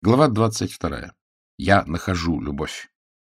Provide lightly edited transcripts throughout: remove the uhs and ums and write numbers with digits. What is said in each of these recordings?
Глава 22. Я нахожу любовь.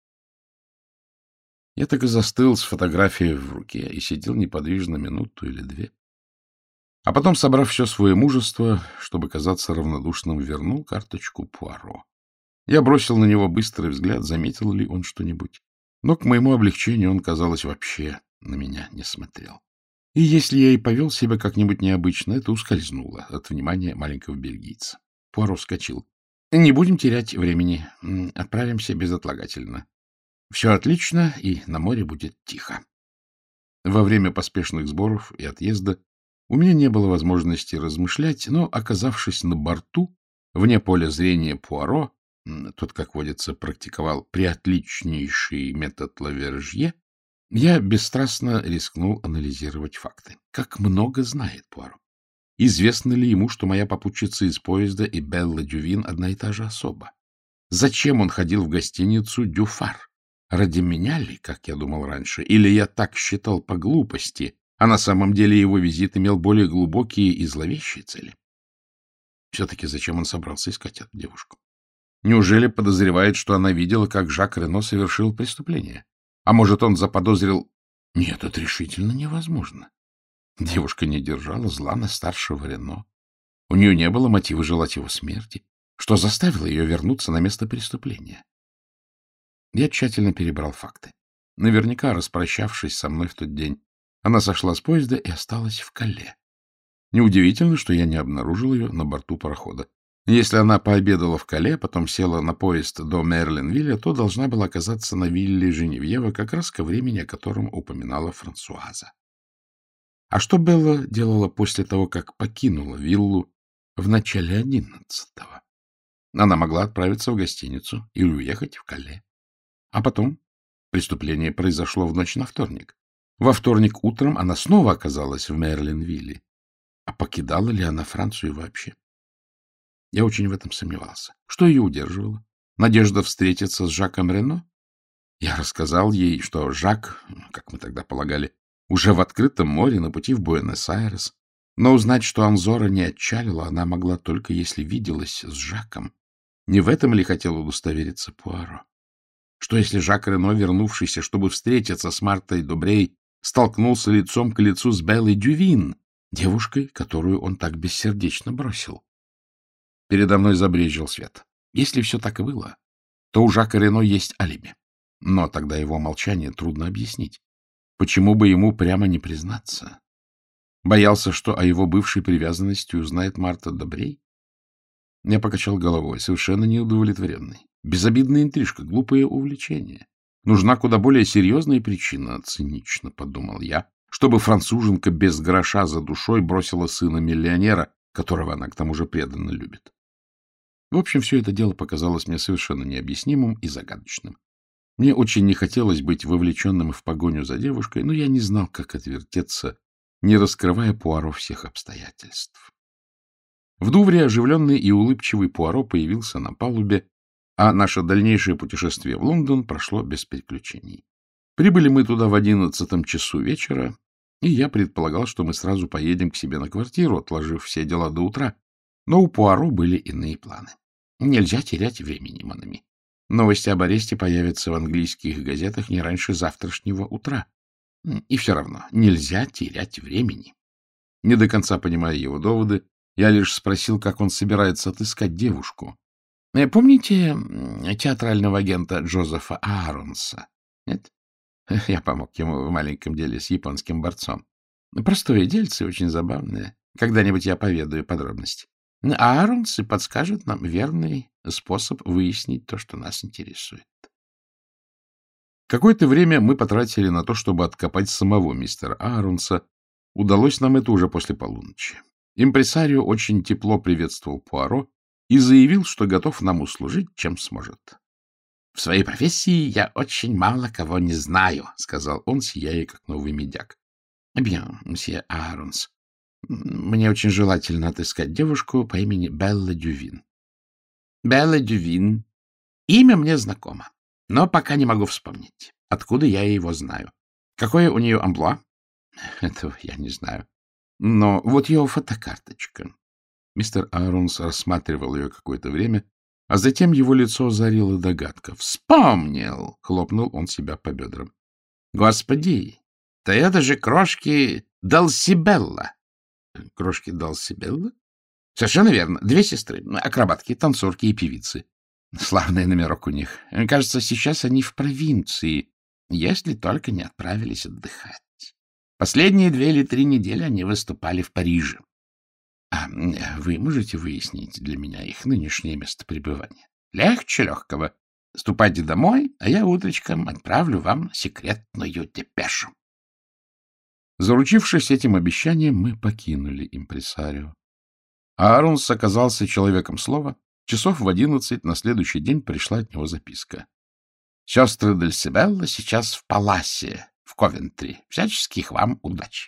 Я так и застыл с фотографией в руке и сидел неподвижно минуту или две. А потом, собрав все свое мужество, чтобы казаться равнодушным, вернул карточку Пуаро. Я бросил на него быстрый взгляд, заметил ли он что-нибудь. Но к моему облегчению он, казалось, вообще на меня не смотрел. И если я и повел себя как-нибудь необычно, это ускользнуло от внимания маленького бельгийца. Пуаро вскочил. — Не будем терять времени. Отправимся безотлагательно. Все отлично, и на море будет тихо. Во время поспешных сборов и отъезда у меня не было возможности размышлять, но, оказавшись на борту, вне поля зрения Пуаро, тот, как водится, практиковал преотличнейший метод Лавержье, я бесстрастно рискнул анализировать факты. Как много знает Пуаро. Известно ли ему, что моя попутчица из поезда и Белла Дювин одна и та же особа? Зачем он ходил в гостиницу «Дюфар»? Ради меня ли, как я думал раньше? Или я так считал по глупости, а на самом деле его визит имел более глубокие и зловещие цели? Все-таки зачем он собрался искать эту девушку? Неужели подозревает, что она видела, как Жак Рено совершил преступление? А может, он заподозрил... Нет, это решительно невозможно. Девушка не держала зла на старшего Рено. У нее не было мотива желать его смерти, что заставило ее вернуться на место преступления. Я тщательно перебрал факты. Наверняка, распрощавшись со мной в тот день, она сошла с поезда и осталась в Кале. Неудивительно, что я не обнаружил ее на борту парохода. Если она пообедала в Кале, потом села на поезд до Мерленвилля, то должна была оказаться на вилле Женевьева как раз ко времени, о котором упоминала Франсуаза. А что Белла делала после того, как покинула виллу в начале 11-го? Она могла отправиться в гостиницу или уехать в Кале. А потом преступление произошло в ночь на вторник. Во вторник утром она снова оказалась в Мерленвилле. А покидала ли она Францию вообще? Я очень в этом сомневался. Что ее удерживало? Надежда встретиться с Жаком Рено? Я рассказал ей, что Жак, как мы тогда полагали, уже в открытом море на пути в Буэнос-Айрес. Но узнать, что Анзора не отчалила, она могла только если виделась с Жаком. Не в этом ли хотел удостовериться Пуаро? Что если Жак Рено, вернувшийся, чтобы встретиться с Мартой Добрей, столкнулся лицом к лицу с Беллой Дювин, девушкой, которую он так бессердечно бросил? Передо мной забрезжил свет. Если все так и было, то у Жака Рено есть алиби. Но тогда его молчание трудно объяснить. Почему бы ему прямо не признаться? Боялся, что о его бывшей привязанности узнает Марта Добрей? Я покачал головой, совершенно неудовлетворенный. Безобидная интрижка, глупое увлечение. Нужна куда более серьезная причина, цинично подумал я, чтобы француженка без гроша за душой бросила сына миллионера, которого она к тому же преданно любит. В общем, все это дело показалось мне совершенно необъяснимым и загадочным. Мне очень не хотелось быть вовлеченным в погоню за девушкой, но я не знал, как отвертеться, не раскрывая Пуаро всех обстоятельств. В Дувре оживленный и улыбчивый Пуаро появился на палубе, а наше дальнейшее путешествие в Лондон прошло без приключений. Прибыли мы туда в 11 часу вечера, и я предполагал, что мы сразу поедем к себе на квартиру, отложив все дела до утра, но у Пуаро были иные планы. Нельзя терять времени, Монами. Новости об аресте появятся в английских газетах не раньше завтрашнего утра. И все равно нельзя терять времени. Не до конца понимая его доводы, я лишь спросил, как он собирается отыскать девушку. Помните театрального агента Джозефа Ааронса? Нет? Я помог ему в маленьком деле с японским борцом. Простое дельце, очень забавное. Когда-нибудь я поведаю подробности. Ааронс и подскажет нам верный способ выяснить то, что нас интересует. Какое-то время мы потратили на то, чтобы откопать самого мистера Ааронса. Удалось нам это уже после полуночи. Импресарио очень тепло приветствовал Пуаро и заявил, что готов нам услужить, чем сможет. — В своей профессии я очень мало кого не знаю, — сказал он, сияя, как новый медяк. — Bien, мсье Ааронс. Мне очень желательно отыскать девушку по имени Белла Дювин. — Белла Дювин. Имя мне знакомо, но пока не могу вспомнить, откуда я его знаю. Какое у нее амплуа? Этого я не знаю. Но вот ее фотокарточка. Мистер Ааронс рассматривал ее какое-то время, А затем его лицо озарила догадка. «Вспомнил!» — хлопнул он себя по бедрам. «Господи! Да это же крошки Далсибелла!» «Крошки Далсибелла?» «Совершенно верно. Две сестры. Акробатки, танцорки и певицы. Славный номерок у них. Кажется, сейчас они в провинции, если только не отправились отдыхать. Последние 2 или 3 недели они выступали в Париже. А вы можете выяснить для меня их нынешнее место пребывания? Легче легкого. Ступайте домой, а я утречком отправлю вам секретную депешу». Заручившись этим обещанием, мы покинули импресарио. Ааронс оказался человеком слова. Часов в 11 на следующий день пришла от него записка. «Сестры Дальсибелла сейчас в Паласе, в Ковентри. Всяческих вам удач».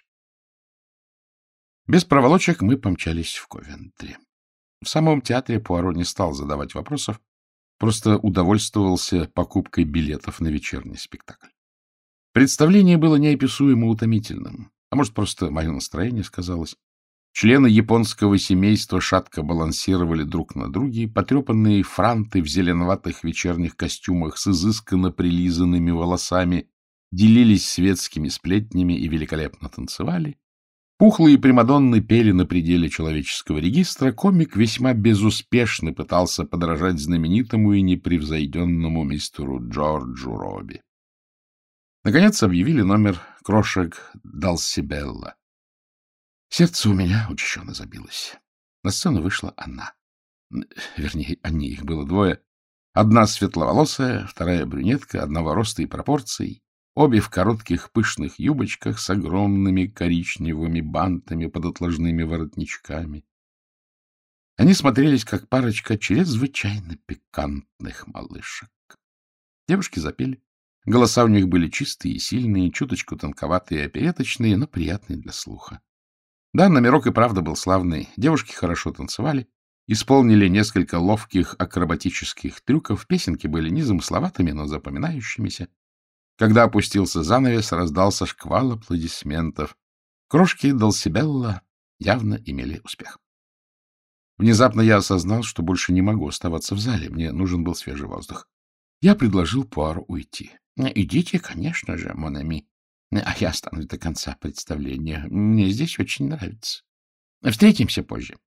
Без проволочек мы помчались в Ковентри. В самом театре Пуаро не стал задавать вопросов, просто удовольствовался покупкой билетов на вечерний спектакль. Представление было неописуемо утомительным, а может, просто мое настроение сказалось. Члены японского семейства шатко балансировали друг на друге, потрепанные франты в зеленоватых вечерних костюмах с изысканно прилизанными волосами делились светскими сплетнями и великолепно танцевали. Пухлые примадонны пели на пределе человеческого регистра, комик весьма безуспешно пытался подражать знаменитому и непревзойденному мистеру Джорджу Робби. Наконец объявили номер крошек Далсибелла. Сердце у меня учащенно забилось. На сцену вышла она. Вернее, они, их было 2. Одна светловолосая, вторая брюнетка, одного роста и пропорций. Обе в коротких пышных юбочках с огромными коричневыми бантами под отложными воротничками. Они смотрелись, как парочка чрезвычайно пикантных малышек. Девушки запели. Голоса у них были чистые и сильные, чуточку тонковатые и опереточные, но приятные для слуха. Да, номерок и правда был славный. Девушки хорошо танцевали, исполнили несколько ловких акробатических трюков. Песенки были незамысловатыми, но запоминающимися. Когда опустился занавес, раздался шквал аплодисментов. Крошки Далсибелла явно имели успех. Внезапно я осознал, что больше не могу оставаться в зале. Мне нужен был свежий воздух. Я предложил Пуаро уйти. — Идите, конечно же, мон ами. А я останусь до конца представления. Мне здесь очень нравится. Встретимся позже.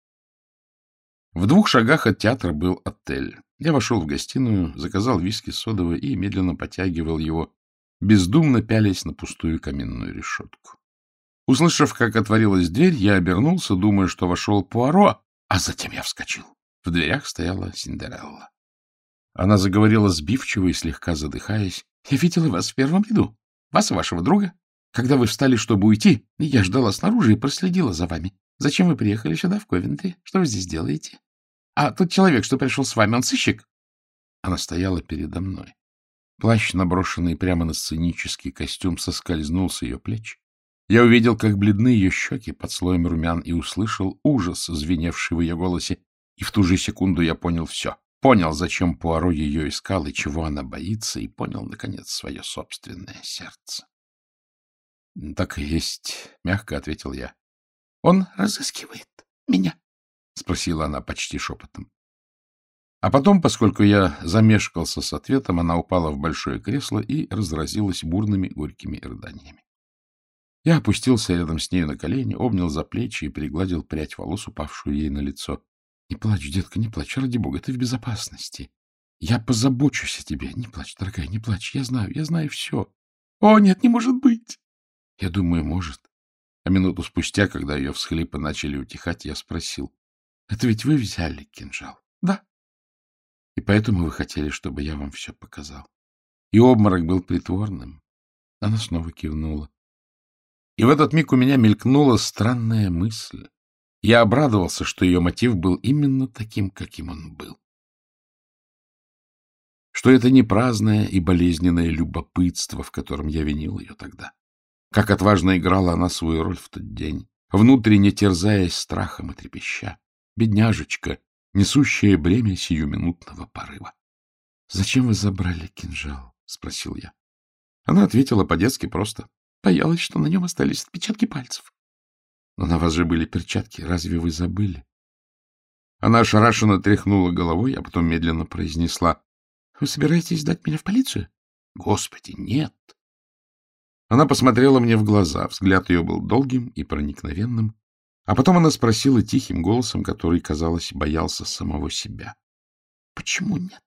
В 2 шагах от театра был отель. Я вошел в гостиную, заказал виски содовый и медленно потягивал его, бездумно пялясь на пустую каминную решетку. Услышав, как отворилась дверь, я обернулся, думая, что вошел Пуаро, а затем я вскочил. В дверях стояла Синдерелла. Она заговорила сбивчиво и слегка задыхаясь. — Я видела вас в первом ряду. Вас и вашего друга. Когда вы встали, чтобы уйти, я ждала снаружи и проследила за вами. Зачем вы приехали сюда, в Ковентри? Что вы здесь делаете? А тот человек, что пришел с вами, он сыщик? Она стояла передо мной. Плащ, наброшенный прямо на сценический костюм, соскользнул с ее плеч. Я увидел, как бледны ее щеки под слоем румян, и услышал ужас, звеневший в ее голосе. И в ту же секунду я понял все. Понял, зачем Пуаро ее искал и чего она боится, и понял, наконец, свое собственное сердце. — Так и есть, — мягко ответил я. — Он разыскивает меня, — спросила она почти шепотом. А потом, поскольку я замешкался с ответом, она упала в большое кресло и разразилась бурными горькими рыданиями. Я опустился рядом с нею на колени, обнял за плечи и пригладил прядь волос, упавшую ей на лицо. — Не плачь, детка, не плачь, ради бога, ты в безопасности. Я позабочусь о тебе. Не плачь, дорогая, не плачь, я знаю все. — О, нет, не может быть! Я думаю, может. А минуту спустя, когда ее всхлипы начали утихать, я спросил: — Это ведь вы взяли кинжал? — Да. — И поэтому вы хотели, чтобы я вам все показал. И обморок был притворным. Она снова кивнула. И в этот миг у меня мелькнула странная мысль. Я обрадовался, что ее мотив был именно таким, каким он был. Что это не праздное и болезненное любопытство, в котором я винил ее тогда. Как отважно играла она свою роль в тот день, внутренне терзаясь страхом и трепеща. Бедняжечка, несущая бремя сиюминутного порыва. — Зачем вы забрали кинжал? — спросил я. Она ответила по-детски просто. Боялась, что на нем остались отпечатки пальцев. — Но на вас же были перчатки. Разве вы забыли? Она ошарашенно тряхнула головой, а потом медленно произнесла: — Вы собираетесь сдать меня в полицию? — Господи, нет! Она посмотрела мне в глаза, взгляд ее был долгим и проникновенным, а потом она спросила тихим голосом, который, казалось, боялся самого себя: — Почему нет?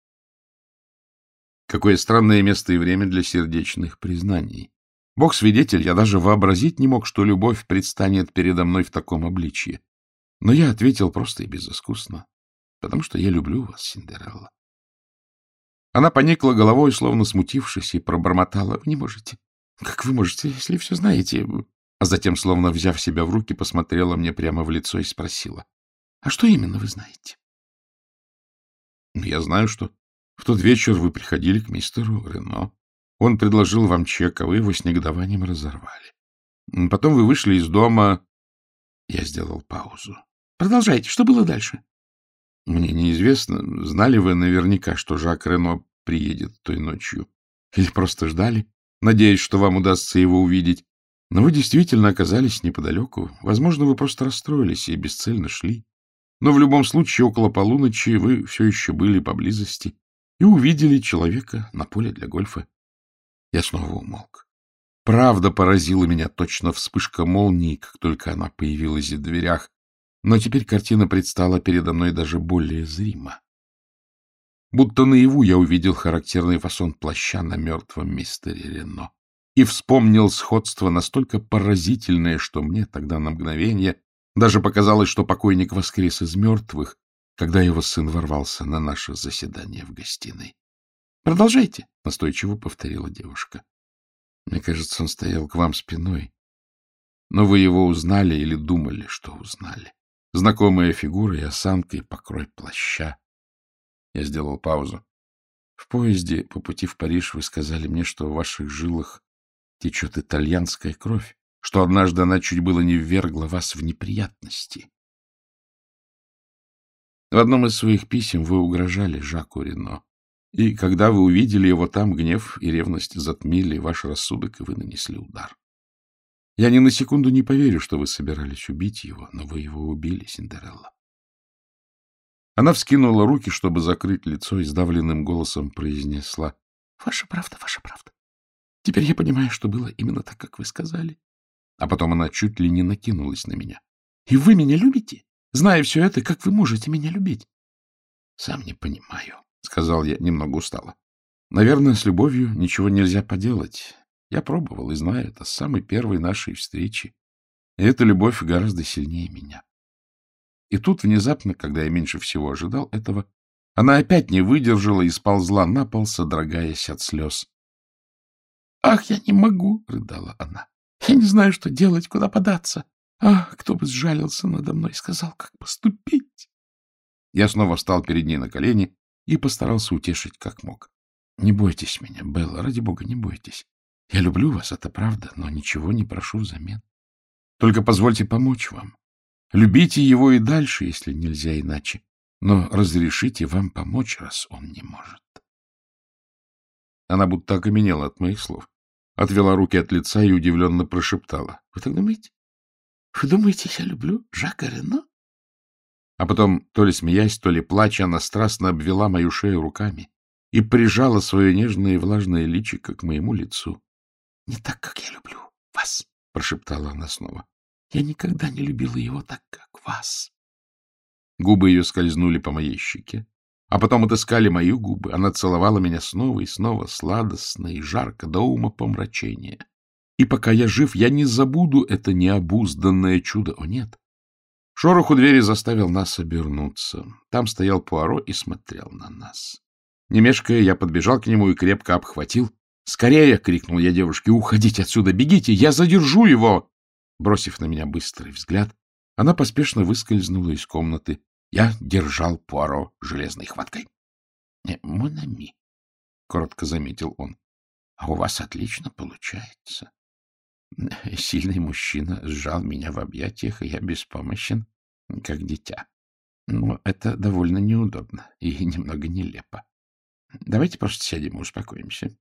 Какое странное место и время для сердечных признаний. Бог свидетель, я даже вообразить не мог, что любовь предстанет передо мной в таком обличье. Но я ответил просто и безыскусно: потому что я люблю вас, Синдерелла. Она поникла головой, словно смутившись, и пробормотала: — Вы не можете. Как вы можете, если все знаете? А затем, словно взяв себя в руки, посмотрела мне прямо в лицо и спросила: — А что именно вы знаете? — Я знаю, что в тот вечер вы приходили к мистеру Рено. Он предложил вам чек, а вы его с негодованием разорвали. Потом вы вышли из дома. Я сделал паузу. — Продолжайте. Что было дальше? — Мне неизвестно, знали вы наверняка, что Жак Рено приедет той ночью. Или просто ждали, надеясь, что вам удастся его увидеть. Но вы действительно оказались неподалеку. Возможно, вы просто расстроились и бесцельно шли. Но в любом случае, около полуночи вы все еще были поблизости и увидели человека на поле для гольфа. Я снова умолк. Правда поразила меня, точно вспышка молнии, как только она появилась в дверях. Но теперь картина предстала передо мной даже более зримо. Будто наяву я увидел характерный фасон плаща на мертвом мистере Рено и вспомнил сходство настолько поразительное, что мне тогда на мгновение даже показалось, что покойник воскрес из мертвых, когда его сын ворвался на наше заседание в гостиной. — Продолжайте, — настойчиво повторила девушка. — Мне кажется, он стоял к вам спиной. Но вы его узнали или думали, что узнали. Знакомая фигура и осанка, и покрой плаща. Я сделал паузу. В поезде по пути в Париж вы сказали мне, что в ваших жилах течет итальянская кровь, что однажды она чуть было не ввергла вас в неприятности. В одном из своих писем вы угрожали Жаку Рено. И когда вы увидели его там, гнев и ревность затмили ваш рассудок, и вы нанесли удар. Я ни на секунду не поверю, что вы собирались убить его, но вы его убили, Синдерелла. Она вскинула руки, чтобы закрыть лицо, и сдавленным голосом произнесла: — Ваша правда, ваша правда. Теперь я понимаю, что было именно так, как вы сказали. А потом она чуть ли не накинулась на меня. — И вы меня любите? Зная все это, как вы можете меня любить? — Сам не понимаю, — сказал я немного устало. — Наверное, с любовью ничего нельзя поделать. Я пробовал и знаю это с самой первой нашей встречи. И эта любовь гораздо сильнее меня. И тут внезапно, когда я меньше всего ожидал этого, она опять не выдержала и сползла на пол, содрогаясь от слез. — Ах, я не могу! — рыдала она. — Я не знаю, что делать, куда податься. Ах, кто бы сжалился надо мной и сказал, как поступить. Я снова встал перед ней на колени и постарался утешить как мог. — Не бойтесь меня, Белла, ради бога, не бойтесь. Я люблю вас, это правда, но ничего не прошу взамен. Только позвольте помочь вам. Любите его и дальше, если нельзя иначе, но разрешите вам помочь, раз он не может. Она будто окаменела от моих слов, отвела руки от лица и удивленно прошептала: — Вы так думаете? Вы думаете, я люблю Жака Рено? А потом, то ли смеясь, то ли плача, она страстно обвела мою шею руками и прижала свое нежное и влажное личико к моему лицу. — Не так, как я люблю вас, — прошептала она снова. — Я никогда не любила его так, как вас. Губы ее скользнули по моей щеке, а потом отыскали мои губы. Она целовала меня снова и снова, сладостно и жарко, до умопомрачения. И пока я жив, я не забуду это необузданное чудо. О, нет! Шорох у двери заставил нас обернуться. Там стоял Пуаро и смотрел на нас. Не мешкая, я подбежал к нему и крепко обхватил. «Скорее!» — крикнул я девушке. «Уходите отсюда! Бегите! Я задержу его!» Бросив на меня быстрый взгляд, она поспешно выскользнула из комнаты. Я держал Пуаро железной хваткой. — Мон ами, — коротко заметил он, — а у вас отлично получается. Сильный мужчина сжал меня в объятиях, и я беспомощен, как дитя. Но это довольно неудобно и немного нелепо. Давайте просто сядем и успокоимся.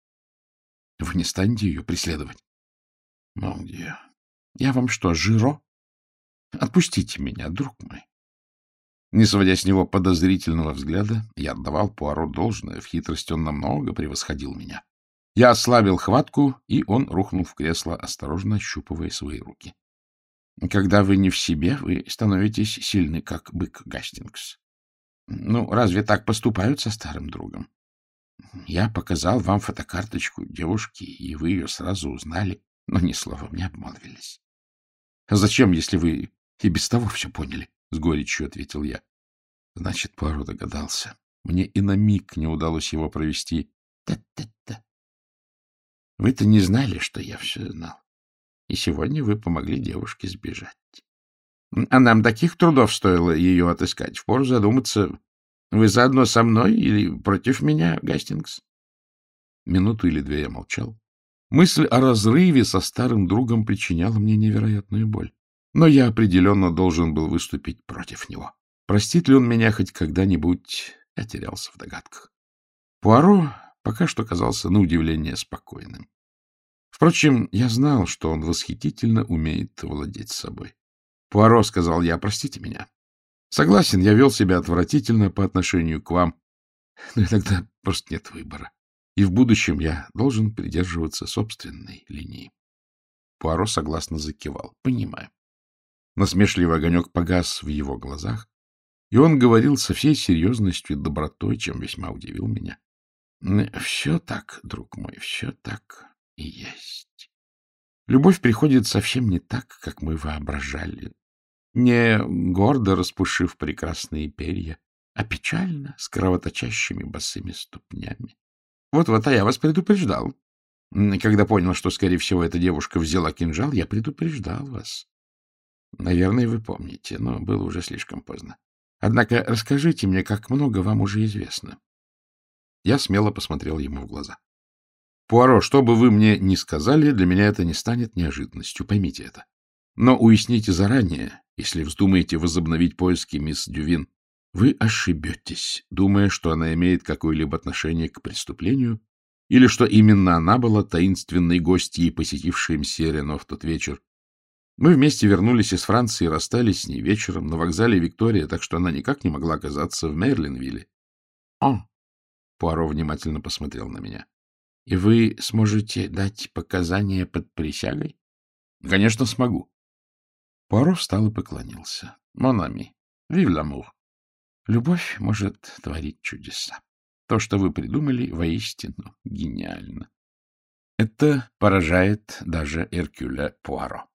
Вы не станете ее преследовать? — Мон Дьё. Я вам что, Жиро? Отпустите меня, друг мой. Не сводя с него подозрительного взгляда, я отдавал Пуаро должное, в хитрости он намного превосходил меня. Я ослабил хватку, и он рухнул в кресло, осторожно ощупывая свои руки. — Когда вы не в себе, вы становитесь сильны, как бык, Гастингс. Ну, разве так поступают со старым другом? Я показал вам фотокарточку девушки, и вы ее сразу узнали, но ни словом не обмолвились. — А зачем, если вы и без того все поняли? — с горечью ответил я. Значит, Пуаро догадался. Мне и на миг не удалось его провести. Та-та-та. Вы-то не знали, что я все знал. И сегодня вы помогли девушке сбежать. А нам таких трудов стоило ее отыскать. Впору задуматься, вы заодно со мной или против меня, Гастингс? Минуту или две я молчал. Мысль о разрыве со старым другом причиняла мне невероятную боль. Но я определенно должен был выступить против него. Простит ли он меня хоть когда-нибудь? Я терялся в догадках. Пуаро пока что казался на удивление спокойным. Впрочем, я знал, что он восхитительно умеет владеть собой. — Пуаро, — сказал я, — простите меня. Согласен, я вел себя отвратительно по отношению к вам, но иногда просто нет выбора. И в будущем я должен придерживаться собственной линии. Пуаро согласно закивал. — Понимаю. Насмешливый огонек погас в его глазах, и он говорил со всей серьезностью и добротой, чем весьма удивил меня. — Все так, друг мой, все так и есть. Любовь приходит совсем не так, как мы воображали. Не гордо распушив прекрасные перья, а печально, с кровоточащими босыми ступнями. Вот-вот, а я вас предупреждал. Когда понял, что, скорее всего, эта девушка взяла кинжал, я предупреждал вас. Наверное, вы помните, но было уже слишком поздно. Однако расскажите мне, как много вам уже известно. Я смело посмотрел ему в глаза. Пуаро, что бы вы мне ни сказали, для меня это не станет неожиданностью, поймите это. Но уясните заранее, если вздумаете возобновить поиски мисс Дювин, вы ошибетесь, думая, что она имеет какое-либо отношение к преступлению, или что именно она была таинственной гостьей, посетившей мсье Рено в тот вечер. Мы вместе вернулись из Франции и расстались с ней вечером на вокзале Виктория, так что она никак не могла оказаться в Мерлинвилле. — О! — Пуаро внимательно посмотрел на меня. — И вы сможете дать показания под присягой? — Конечно, смогу. Пуаро встал и поклонился. — Мон ами, вив ламур. Любовь может творить чудеса. То, что вы придумали, воистину гениально. Это поражает даже Эркюля Пуаро.